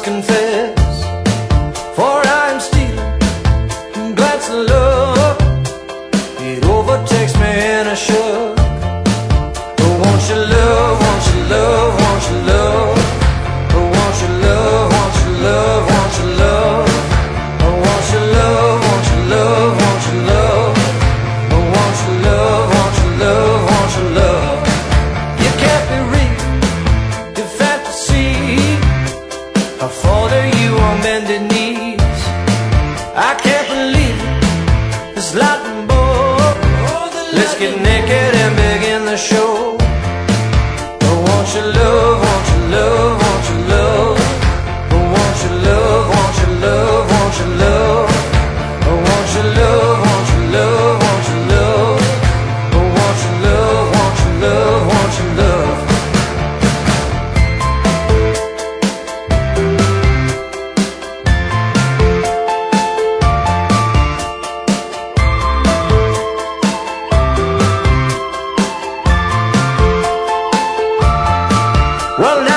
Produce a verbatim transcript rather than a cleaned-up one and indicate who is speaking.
Speaker 1: must confess, for I am stealing glance of love. It overtakes me in a shove. Oh, won't you love, won't you love, won't you love? Oh, won't you love, won't you love, won't you love? Oh, won't you love, won't you love, won't you love? Oh, won't you love, won't you love, won't you love? You can't be real, your fantasy. I fall to you on bended knees. I can't believe it, this lightning bolt. Let's get naked and begin the show. Oh, won't you love, won't you love, won't you love? Oh, won't you love, won't you love, won't you love? Oh, won't you love, won't you love, won't you love? Oh, won't you love, won't you love, won't you love? Well,